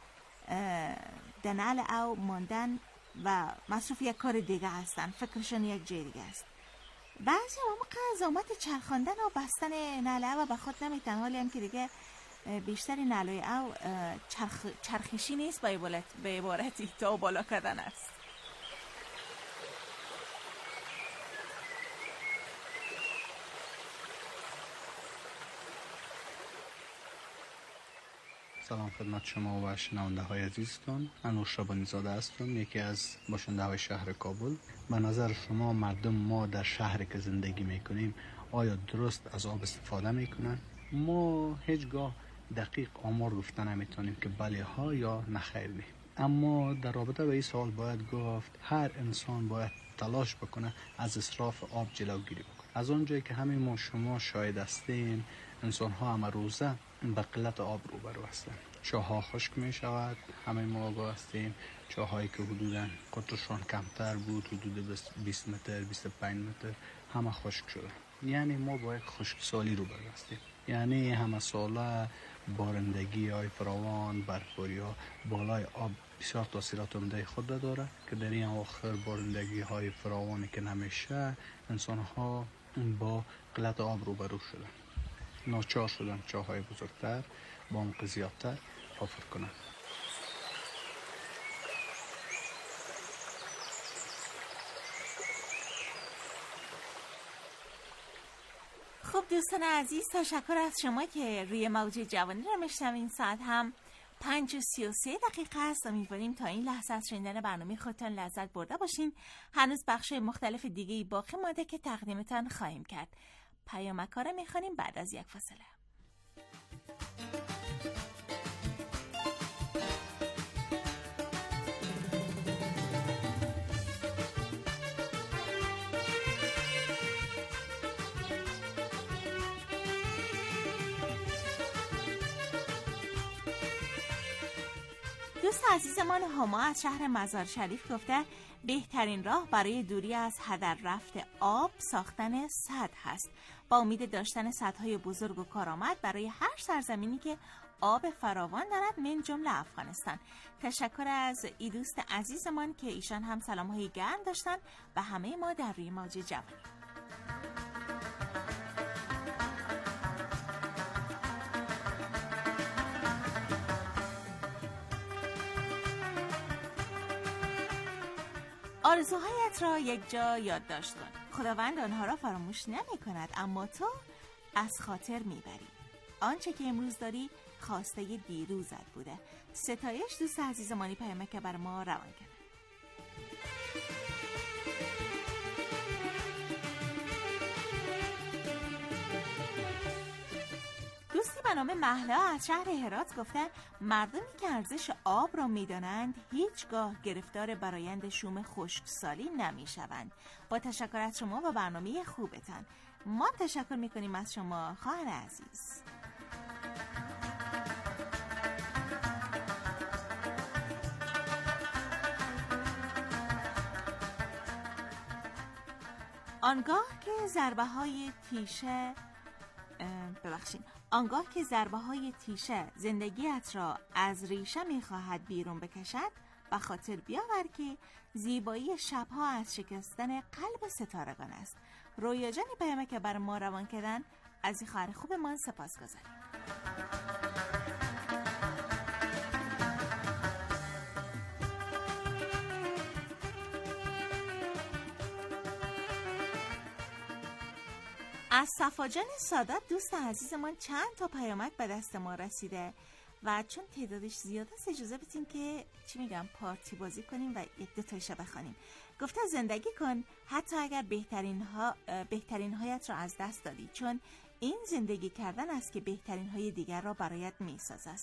[SPEAKER 7] دنل او ماندن و مصروف یک کار دیگه هستن، فکرشون یک جای دیگه است. بعضی هم موقع زامت چرخاندن و بستن نل او به خود نمیتن، حالی هم که دیگه بیشتری نلای او چرخشی نیست، به عبارتی تا بالا کردن است.
[SPEAKER 15] سلام خدمت شما و شنونده های عزیزتون. من نورشبانی زاده هستم، یکی از باشنده های شهر کابل. به نظر شما مردم ما در شهری که زندگی میکنیم آیا درست از آب استفاده میکنن؟ ما هیچگاه دقیق آمار گفتن نمیتونیم که بله ها یا نخیر نه، اما در رابطه به این سوال باید گفت هر انسان باید تلاش بکنه از اسراف آب جلوگیری بکنه. از اونجایی که همین ما شما شاهد هستین، انسان ها هم روزه به قلت آب روبرو هستن. چاها خشک می شود، همه ما آگاه هستیم. چاهایی که حدودا قطرشان کمتر بود، حدود 20 متر 25 متر، همه خشک شده. یعنی ما با یک خشکسالی روبرو هستیم. یعنی همه ساله بارندگی های فراوان، برفباری ها بالای آب بسیار تاثیرات عمده خود داره که در این آخر بارندگی های فراوانی که نمیشه، انسان ها با قلت آب روبرو شدن، ناچار شدن چاهای بزرگتر با عمق زیادتر حفر کنند.
[SPEAKER 7] خب دوستان عزیز، تشکر از شما که روی موج جوانی رو میشنوین. ساعت هم 5:33 است. امیدواریم تا این لحظه از شنیدن برنامه خودتان لذت برده باشین. هنوز بخش مختلف دیگه باقی مانده که تقدیمتان خواهیم کرد. پیامک‌ها رو میخوانیم بعد از یک فاصله. دوست عزیزمان هما از شهر مزار شریف گفته بهترین راه برای دوری از هدر رفت آب ساختن سد هست، با امید داشتن سدهای بزرگ و کارآمد برای هر سرزمینی که آب فراوان دارد، من جمله افغانستان. تشکر از ای دوست عزیزمان که ایشان هم سلام‌های گرم داشتن و همه ما در روی موج جوانی. آرزوهایت را یک جا یادداشت کن. خداوند آنها را فراموش نمی کند، اما تو از خاطر میبری. آنچه که امروز داری خواسته دیروزت بوده. ستایش دوست عزیزمانی پیامک بر ما روان کرد. دوستی به نام مهلا از شهر هرات گفته مردمی که ارزش آب را میدانند هیچگاه گرفتار برآیند شوم خشکسالی نمیشوند. با تشکر از شما و برنامه خوبتان. ما تشکر میکنیم از شما خواهر عزیز. آنگاه که ضربه های تیشه زندگیت را از ریشه می‌خواهد بیرون بکشد و خاطر بیاور که زیبایی شبها از شکستن قلب ستارگان است. رویا جانی پیامک که بر ما روان کردن، از این خواهر خوبمان سپاسگزاریم. از صفاجان سادات دوست عزیزمان چند تا پیامک به دست ما رسیده و چون تعدادش زیاده است اجازه بدیم که پارتی بازی کنیم و یک دو تایشو بخوانیم. گفته زندگی کن حتی اگر بهترین هایت را از دست دادی، چون این زندگی کردن است که بهترین های دیگر را برایت میسازد.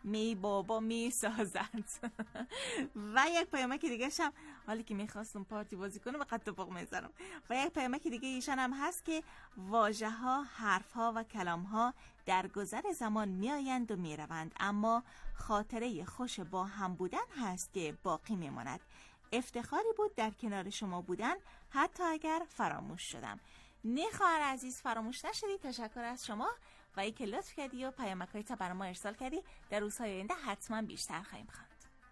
[SPEAKER 7] میسازد. و یک پیامک دیگه هم حالی که میخواستم پارتی بازی کنم وقت توپق میزنم. و یک پیامک دیگه ایشان هم هست که واژه ها، حرف ها و کلام ها در گذر زمان میآیند و میروند، اما خاطره خوش با هم بودن هست که باقی میماند. افتخاری بود در کنار شما بودن حتی اگر فراموش شدم. نه خواهر عزیز، فراموش نشدی. تشکر از شما و ای که لطف کردی و پیامک‌های تا برای ما ارسال کردی. در روزهای آینده حتما بیشتر خواهیم خواند.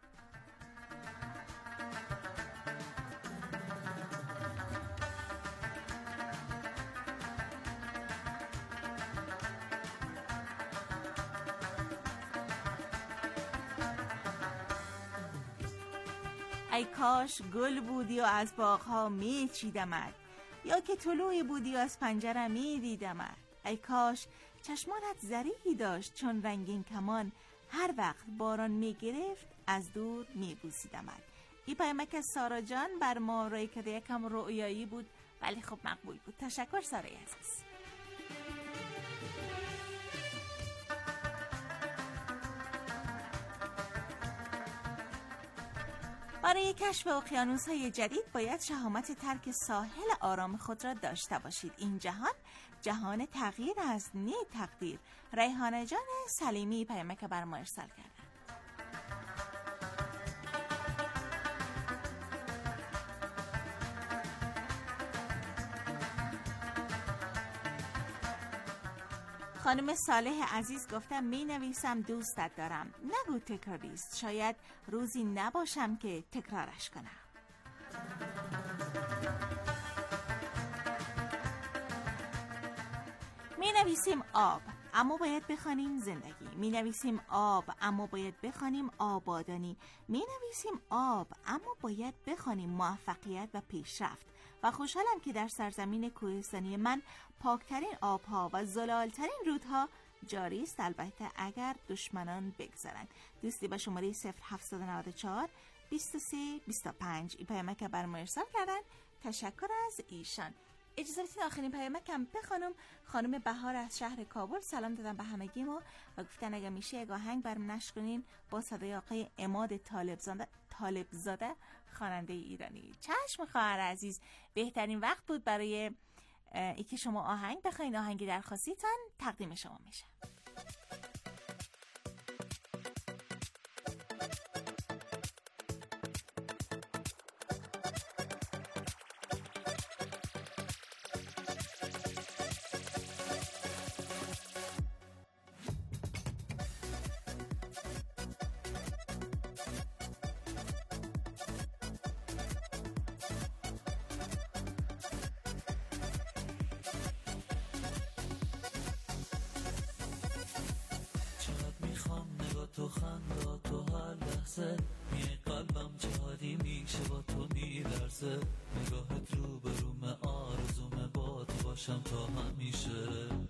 [SPEAKER 7] ای کاش گل بودی و از باغ‌ها میچیدمت، یا که طلوعی بودی و از پنجره میدیدمت. ای کاش چشمانت زریحی داشت چون رنگین کمان، هر وقت باران میگرفت از دور میبوسیدمت. این پیامک سارا جان بر ما رای کرده، یکم رؤیایی بود ولی خب مقبول بود. تشکر سارای عزیز. برای کشف اقیانوس‌های جدید باید شهامت ترک ساحل آرام خود را داشته باشید. این جهان تغییر است، نه تقدیر. ریحانه جان سلیمی پیامک بر ما ارسال کردن. خانم صالح عزیز گفتم می نویسم دوستت دارم، نگو تکراریست، شاید روزی نباشم که تکرارش کنم. می نویسیم آب اما باید بخوانیم زندگی، می نویسیم آب اما باید بخوانیم آبادانی، می نویسیم آب اما باید بخوانیم موفقیت و پیشرفت. و خوشحالم که در سرزمین کوهستانی من پاکترین آبها و زلالترین رودها جاری است، البته اگر دشمنان بگذارند. دوستی با شماره 0794 23 25 این پیامک بر ما ارسال کردن. تشکر از ایشان. اجازه بدید آخرین پیامکم بخونم. خانم بهار از شهر کابل سلام دادن به همگی ما و گفتن اگه میشه یک آهنگ برام نشر کنین با صدای آقای عماد طالبزاده خواننده ایرانی. چشم خواهر عزیز، بهترین وقت بود برای اینکه شما آهنگ بخواین. آهنگی درخواستیتان تقدیم شما میشه.
[SPEAKER 16] نفسه، میای قلبم چه حالی میشه با تو میلرزه، نگاهت رو به رومه، آرزومه با تو باشم تا همیشه.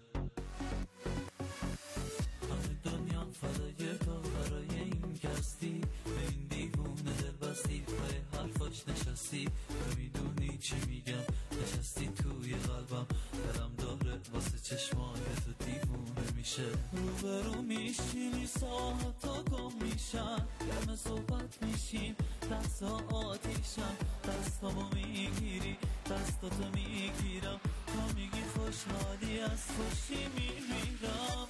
[SPEAKER 16] همه دنیا فدای تو، برای این کستی به این دیوونه دل بستی، پای حرفاش نشستی، نمیدونی چی میگم، نشستی توی قلبم، دلم داره واسه چشمای تو دیوونه میشه. روبرو میشینی ساعتا گم میشن، گرم صحبت میشیم دستا آتیشم، دستامو میگیری دستاتو میگیرم، تا میگی خوشحالی از خوشی میمیرم.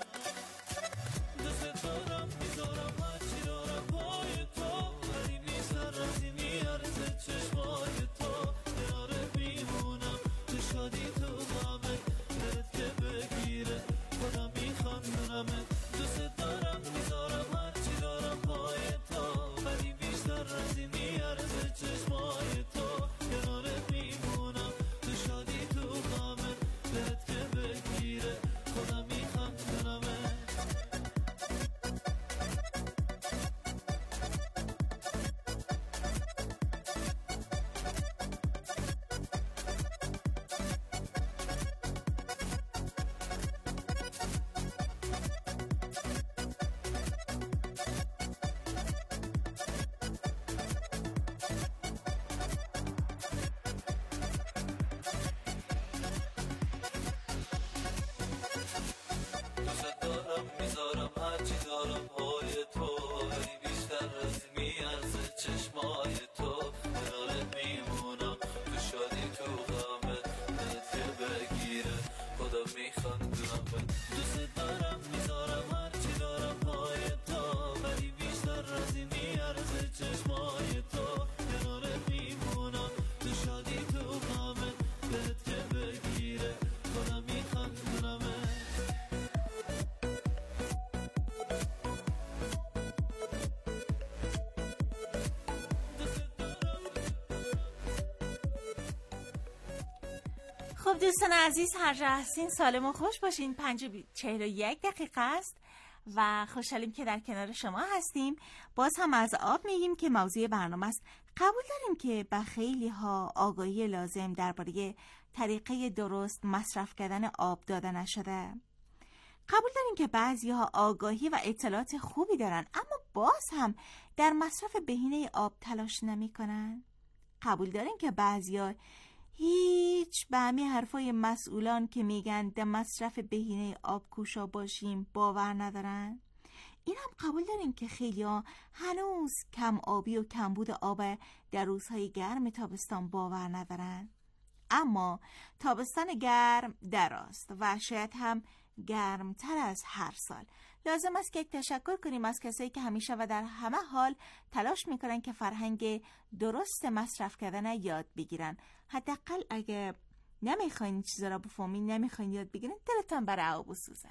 [SPEAKER 16] دوست دارم میذارم هرچی دارم پای تو، ولی نیست رازی میارزه چشمای تو، کناره میمونم تو شادی تو غمه، دلت که بگیره خودم میخندونمه. دوست دارم میذارم هرچی دارم پای تو، ولی بیشتر رازی میارزه چشمای تو، کناره میمونم تو شادی تو غمه، دلت که بگیره خودم میخندونمه. میذارم هرچی دارم پای تو، ولی بیشتر از میارزه چشمای تو، کنارت میمونم تو شادی تو غمه، دلت که بگیره خودم میخندونم. دوست دارم میذارم هرچی دارم پای تو، ولی بیشتر از میارزه چشمای تو، کنارت میمونم تو شادی تو غمه، دلت که بگیره خودم میخندونم.
[SPEAKER 7] خب دوستان عزیز، هر جا هستین سالم و خوش باشین. 5:41 است و خوشحالیم که در کنار شما هستیم. باز هم از آب میگیم که موضوع برنامه است. قبول داریم که به خیلی ها آگاهی لازم درباره طریقه درست مصرف کردن آب داده نشده. قبول داریم که بعضی ها آگاهی و اطلاعات خوبی دارن اما باز هم در مصرف بهینه آب تلاش نمی کنن. قبول داریم که بعضی ها هیچ به همه حرفای مسئولان که میگن در مصرف بهینه آب کوشا باشیم باور ندارن. این هم قبول داریم که خیلی ها هنوز کم آبی و کمبود آب در روزهای گرم تابستان باور ندارن. اما تابستان گرم دراست و شاید هم گرمتر از هر سال. لازم است که یک تشکر کنیم از کسایی که همیشه و در همه حال تلاش میکنن که فرهنگ درست مصرف کردن یاد بگیرن. حداقل اگه نمیخواین این چیزا را بفهمین، نمیخواین یاد بگیرن، دلتان برای آب بسوزه.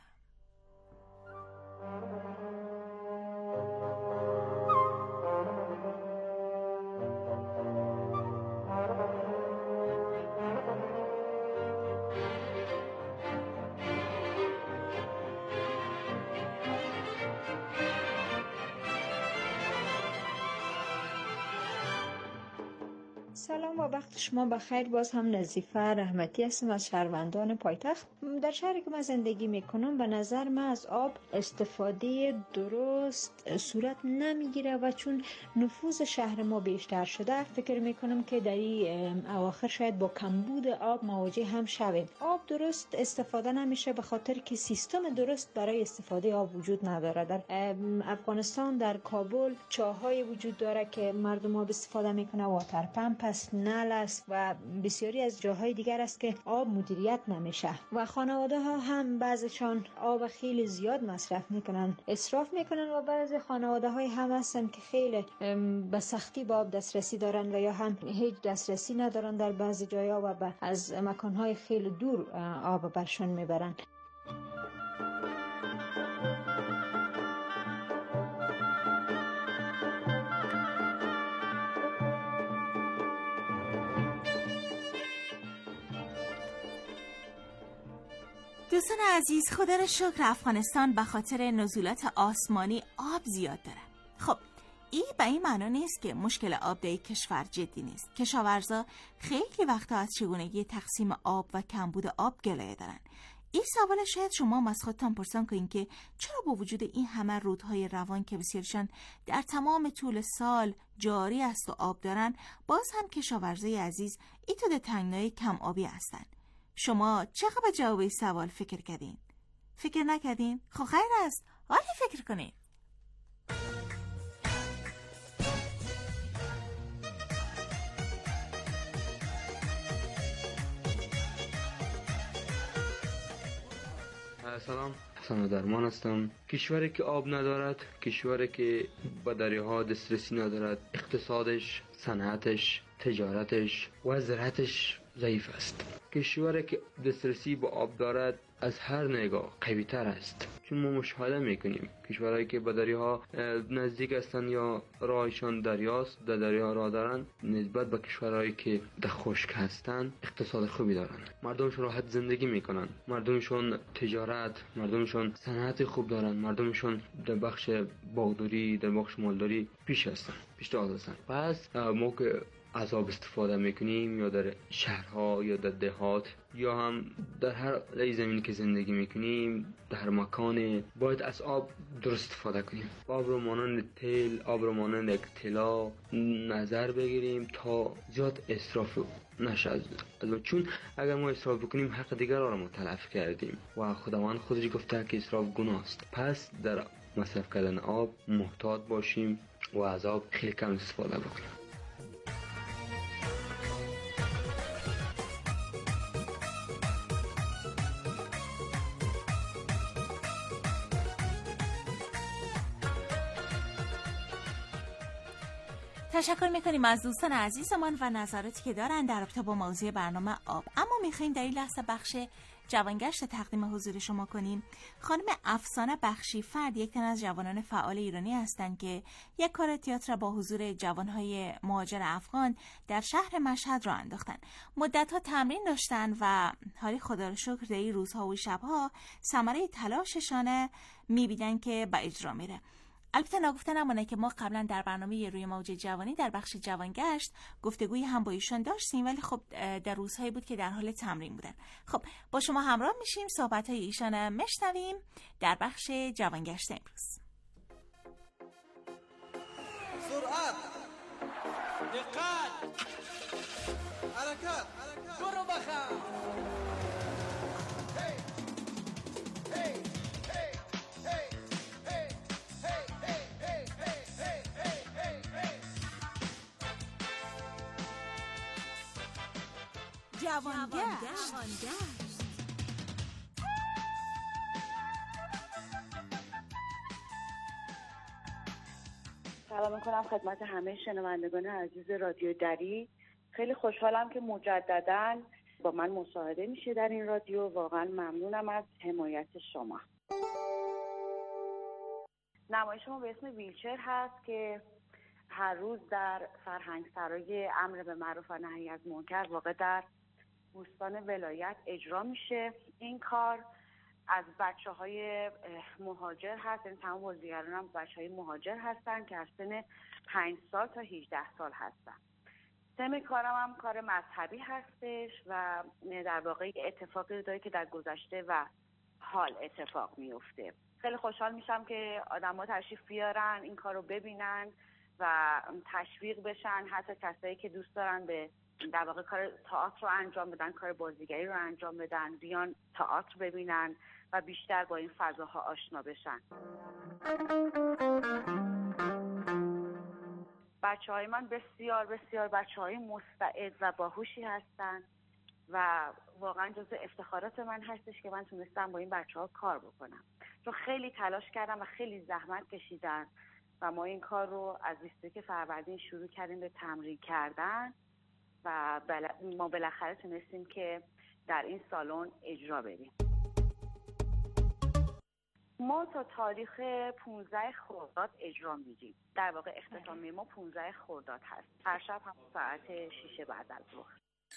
[SPEAKER 17] سلام و وقت شما بخیر. باز هم نظیفه رحمتی هستم از شهروندان پایتخت. در شهری که من زندگی میکنم به نظر من از آب استفاده درست صورت نمیگیره و چون نفوذ شهر ما بیشتر شده فکر میکنم که در این اواخر شاید با کمبود آب مواجه هم شویم. آب درست استفاده نمیشه به خاطر که سیستم درست برای استفاده آب وجود نداره. در افغانستان در کابل چاهای وجود داره که مردم آب استفاده میکنه، واتر پمپ است، نل است و بسیاری از جاهای دیگر است که آب مدیریت نمیشه و خانواده ها هم بعضیشان آب خیلی زیاد مصرف میکنن، اسراف میکنن و بعضی خانواده های هم هستن که خیلی به سختی به آب دسترسی دارن و یا هم هیچ دسترسی ندارن در بعضی جاها و از مکانهای خیلی دور آب برشون میبرن.
[SPEAKER 7] دوستان عزیز، خدا را شکر افغانستان به خاطر نزولات آسمانی آب زیاد داره. خب این به این معنا نیست که مشکل آب در یک کشور جدی نیست. کشاورزا خیلی وقتا از چگونگی تقسیم آب و کمبود آب گلایه دارن. این سوال شاید شما از خودتان پرسان کنین که چرا با وجود این همه رودهای روان که بسیارشان در تمام طول سال جاری است و آب دارن، باز هم کشاورزای عزیز ایتو تنگنای کم آبی هستن. شما چقدر به جواب این سوال فکر کردین؟ فکر نکردین؟ خب خیر است، حالا فکر کنین.
[SPEAKER 18] سلام، حسن درمان هستم. کشوری که آب ندارد، کشوری که با دریاها دسترسی ندارد، اقتصادش، صنعتش، تجارتش و زراعتش ضعیف است. کشوری که دسترسی با آب دارد از هر نگاه قوی تر است، چون ما مشاهده میکنیم کشورهایی که به دریاها نزدیک هستند یا راهشان دریاست، در دریا راه دارند، نسبت به کشورهایی که در خشک هستند اقتصاد خوبی دارند، مردمشون راحت زندگی میکنن، مردمشون تجارت، مردمشون صنعت خوب دارند، مردمشون در بخش باغداری، در بخش مالداری پیش هستند، پیشرفته هستند. پس ما که از آب استفاده میکنیم یا در شهرها یا در دهات یا هم در هر لای زمینی که زندگی میکنیم، در هر مکان باید از آب درست استفاده کنیم. آب رو مانند تیل، آب رو مانند یک طلا نظر بگیریم تا زیاد اسراف نشه، چون اگر ما اسراف بکنیم حق دیگر را ما تلف کردیم و خداوند خودش گفته که اسراف گناه است. پس در مصرف کردن آب محتاط باشیم و از آب خیلی کم استفاده بکنیم.
[SPEAKER 7] تشکر میکنیم از دوستان عزیزمان و نظراتی که دارن در رابطه با موضوع برنامه آب. اما میخوایم در این لحظه بخش جوانگشت تقدیم حضور شما کنیم. خانم افسانه بخشی فرد یک تن از جوانان فعال ایرانی هستند که یک کار تئاتر با حضور جوانهای مهاجر افغان در شهر مشهد را انداختن. مدت‌ها تمرین داشتن و حالی خدا را شکر در این روزها و شبها ثمره تلاششان میبینن که به اجرا میره. البته نگفته نمونه که ما قبلا در برنامه روی موج جوانی در بخش جوانگشت گفتگوی هم با ایشان داشتیم، ولی خب در روزهایی بود که در حال تمرین بودن. خب با شما همراه میشیم، صحبت‌های ایشان میشنویم در بخش جوانگشت امروز.
[SPEAKER 19] سرعت، دقت، حرکت، برو بخم.
[SPEAKER 7] جوانگشت.
[SPEAKER 20] سلام میکنم خدمت همه شنوندگان عزیز رادیو دری. خیلی خوشحالم که مجدداً با من مصاحبه میشه در این رادیو. واقعا ممنونم از حمایت شما. نمایش ما به اسم ویلچر هست که هر روز در فرهنگ سرای امر به معروف و نهی از منکر واقع در بوستان ولایت اجرا میشه. این کار از بچه‌های مهاجر هست، یعنی تمام بازیگران هم بچه‌های مهاجر هستن که از سن 5 سال تا 18 سال هستن. تم کارم هم کار مذهبی هستش و در واقع اتفاقی داره که در گذشته و حال اتفاق میفته. خیلی خوشحال میشم که آدم‌ها تشریف بیارن، این کار رو ببینن و تشویق بشن. حتی کسایی که دوست دارن به در واقع کار تئاتر رو انجام بدن، کار بازیگری رو انجام بدن، بیان تئاتر ببینن و بیشتر با این فضاها آشنا بشن. بچه‌های من بسیار بسیار بچه‌های مستعد و باهوشی هستن و واقعا جزو افتخارات من هستش که من تونستم با این بچه‌ها کار بکنم، چون خیلی تلاش کردم و خیلی زحمت کشیدن و ما این کار رو از 21 فروردین شروع کردیم به تمرین کردن و ما بالاخره تونستیم که در این سالن اجرا بریم. ما تا تاریخ 15 خرداد اجرا میدیم. در واقع اختتامیه ما 15 خرداد هست. هر شب هم ساعت 6 بعد از ظهر.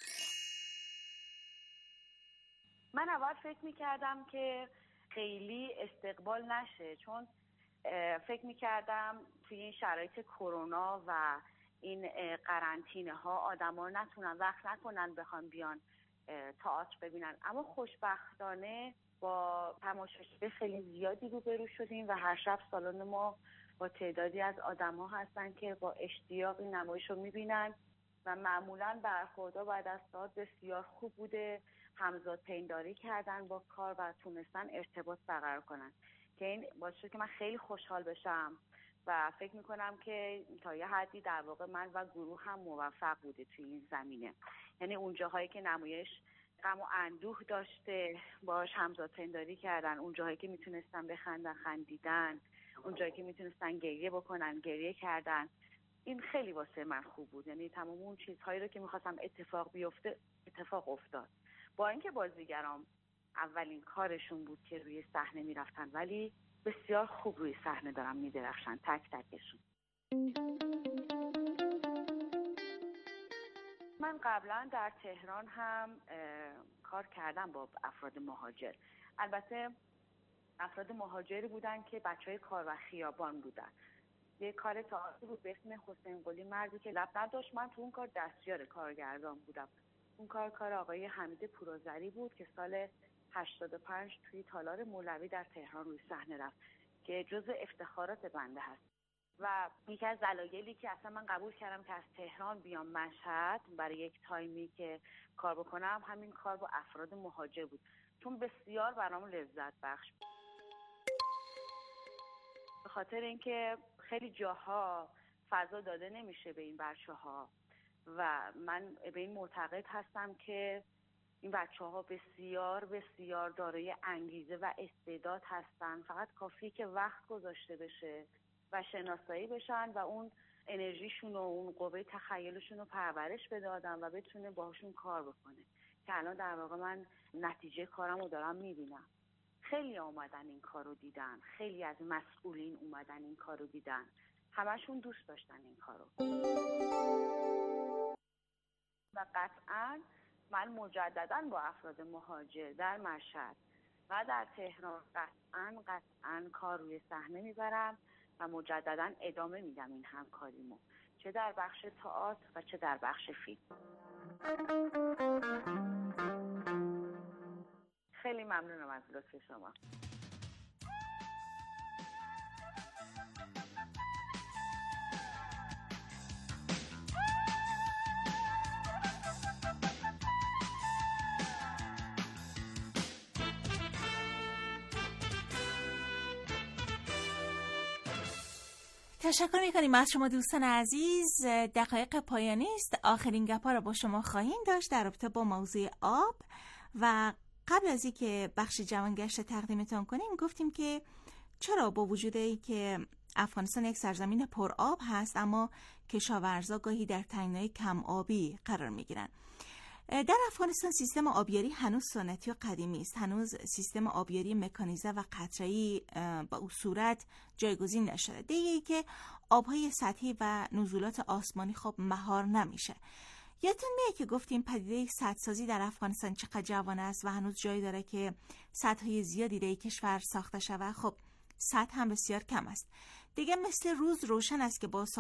[SPEAKER 20] من اول فکر میکردم که خیلی استقبال نشه، چون فکر میکردم توی این شرایط کرونا و این قرنطینه ها آدما نتونن وقت نکنن بخوان بیان تئاتر ببینن. اما خوشبختانه با تماشاچی خیلی زیادی روبرو شدیم و هر شب سالن ما با تعدادی از آدم‌ها هستن که با اشتیاق این نمایش رو می‌بینن و معمولاً برخوردها بعد از ساعت بسیار خوب بوده، همزاد پنداری کردن با کار و تونستن ارتباط برقرار کنن که این باعث شد که من خیلی خوشحال بشم و فکر می‌کنم که تا یه حدی در واقع من و گروه هم موفق بوده توی این زمینه. یعنی اون جاهایی که نمایش غم و اندوه داشته باش همزاد پنداری کردن، اون جاهایی که میتونستن بخندن خندیدن، اون جایی که میتونستن گریه بکنن گریه کردن. این خیلی واسه من خوب بود. یعنی تمام اون چیزهایی رو که میخواستم اتفاق بیفته اتفاق افتاد. با اینکه بازیگرام اولین کارشون بود که روی صحنه میرفتن، ولی بسیار خوب روی صحنه دارن میدرخشن تک تکشون. من قبلا در تهران هم کار کردم با افراد مهاجر. البته افراد مهاجری بودن که بچهای کار و خیابان بودن. یه کار تئاتر بود به اسم حسین قلی مردی که لب نداشت. من تو اون کار دستیار کارگردان بودم. اون کار آقای حمید پورآذری بود که سال 85 توی تالار مولوی در تهران روی صحنه رفت که جزء افتخارات بنده هست. و یکی از دلایلی که اصلا من قبول کردم که از تهران بیام مشهد برای یک تایمی که کار بکنم همین کار با افراد مهاجر بود، چون بسیار برام لذت بخش بود. به خاطر اینکه خیلی جاها فضا داده نمیشه به این بچه‌ها و من به این معتقد هستم که این بچه‌ها بسیار بسیار دارای انگیزه و استعداد هستن. فقط کافیه که وقت گذاشته بشه و شناسایی بشن و اون انرژیشون و اون قوه تخیلشون رو پرورش بده آدم و بتونه باهاشون کار بکنه. که الان در واقع من نتیجه کارم رو دارم میبینم. خیلی اومدن این کار رو دیدن، خیلی از مسئولین اومدن این کار رو دیدن، همشون دوست داشتن این کار رو. و قطعاً من مجدداً با افراد مهاجر در مشهد و در تهران قطعاً کار روی صحنه میبرم و مجدداً ادامه میدم این همکاریمو، چه در بخش تئاتر و چه در بخش فیلم. خیلی ممنونم از لطف شما.
[SPEAKER 7] تشکر میکنیم از شما دوستان عزیز. دقایق پایانی است. آخرین گپا را با شما خواهیم داشت در رابطه با موضوع آب و قبل از اینکه بخش جوانگشت تقدیمتان کنیم گفتیم که چرا با وجود اینکه افغانستان یک سرزمین پر آب هست اما کشاورزا گاهی در تنگنای کم آبی قرار میگیرن. در افغانستان سیستم آبیاری هنوز سنتی و قدیمی است. هنوز سیستم آبیاری مکانیزه و قطره‌ای با اون صورت جایگزین نشده. دیگه که آبهای سطحی و نزولات آسمانی خب مهار نمیشه. یادتون میاد که گفتیم پدیده سدسازی در افغانستان چقدر جوان است و هنوز جایی داره که سدهای زیادی در کشور ساخته شود. خب سد هم بسیار کم است. دیگه مثل روز روشن است که با